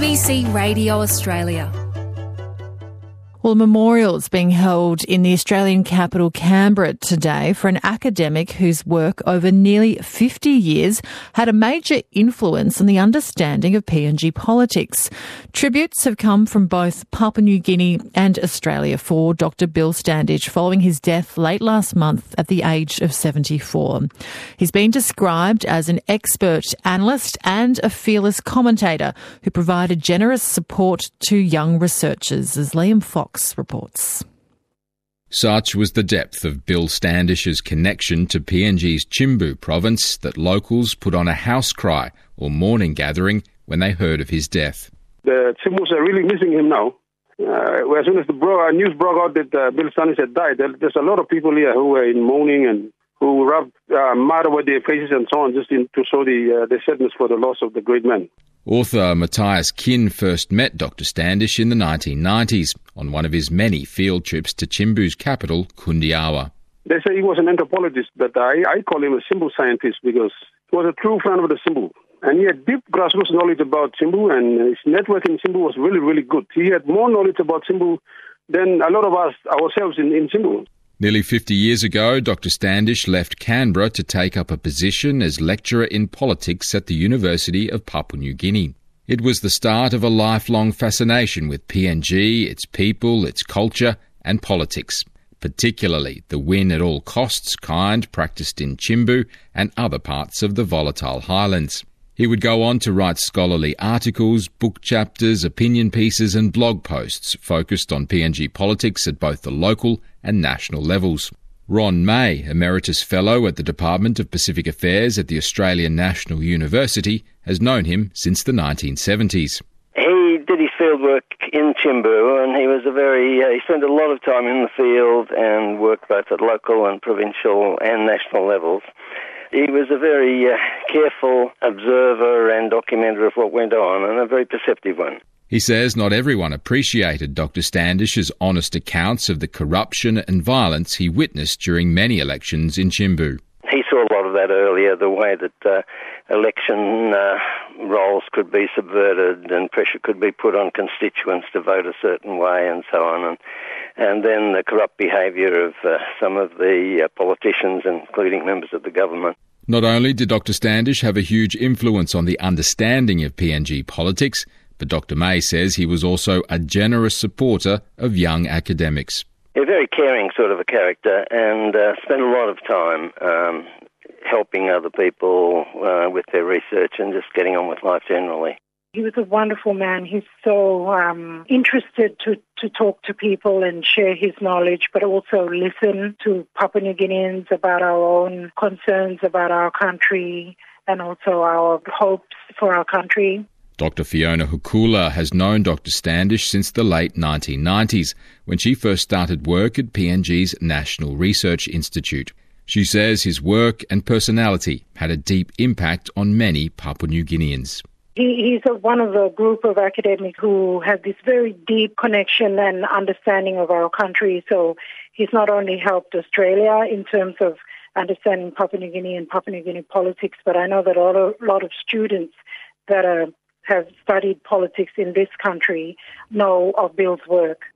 ABC Radio Australia. Well, a memorial is being held in the Australian capital, Canberra, today for an academic whose work over nearly 50 years had a major influence on the understanding of PNG politics. Tributes have come from both Papua New Guinea and Australia for Dr. Bill Standish following his death late last month at the age of 74. He's been described as an expert analyst and a fearless commentator who provided generous support to young researchers, as Liam Fox reports. Such was the depth of Bill Standish's connection to PNG's Chimbu province that locals put on a house cry or mourning gathering when they heard of his death. The Chimbus are really missing him now. As soon as the news broke out that Bill Standish had died, there's a lot of people here who were in mourning and who rubbed mud over their faces and so on, just to show the sadness for the loss of the great man. Author Matthias Kin first met Dr. Standish in the 1990s on one of his many field trips to Chimbu's capital, Kundiawa. They say he was an anthropologist, but I call him a Chimbu scientist because he was a true friend of the Chimbu. And he had deep grassroots knowledge about Chimbu, and his network in Chimbu was really, really good. He had more knowledge about Chimbu than a lot of us ourselves in Chimbu. Nearly 50 years ago, Dr. Standish left Canberra to take up a position as lecturer in politics at the University of Papua New Guinea. It was the start of a lifelong fascination with PNG, its people, its culture and politics, particularly the win at all costs kind practiced in Chimbu and other parts of the volatile highlands. He would go on to write scholarly articles, book chapters, opinion pieces and blog posts focused on PNG politics at both the local and national levels. Ron May, Emeritus Fellow at the Department of Pacific Affairs at the Australian National University, has known him since the 1970s. He did his fieldwork in Chimbu, and he spent a lot of time in the field and worked both at local and provincial and national levels. He was a very careful observer and documenter of what went on, and a very perceptive one. He says not everyone appreciated Dr. Standish's honest accounts of the corruption and violence he witnessed during many elections in Chimbu. He saw a lot of that earlier, the way that election rolls could be subverted and pressure could be put on constituents to vote a certain way and so on. And then the corrupt behaviour of some of the politicians, including members of the government. Not only did Dr. Standish have a huge influence on the understanding of PNG politics, but Dr. May says he was also a generous supporter of young academics. A very caring sort of a character, and spent a lot of time helping other people with their research and just getting on with life generally. He was a wonderful man. He's so interested to talk to people and share his knowledge, but also listen to Papua New Guineans about our own concerns about our country and also our hopes for our country. Dr. Fiona Hukula has known Dr. Standish since the late 1990s, when she first started work at PNG's National Research Institute. She says his work and personality had a deep impact on many Papua New Guineans. He's one of a group of academics who have this very deep connection and understanding of our country. So he's not only helped Australia in terms of understanding Papua New Guinea and Papua New Guinea politics, but I know that a lot of students that have studied politics in this country know of Bill's work.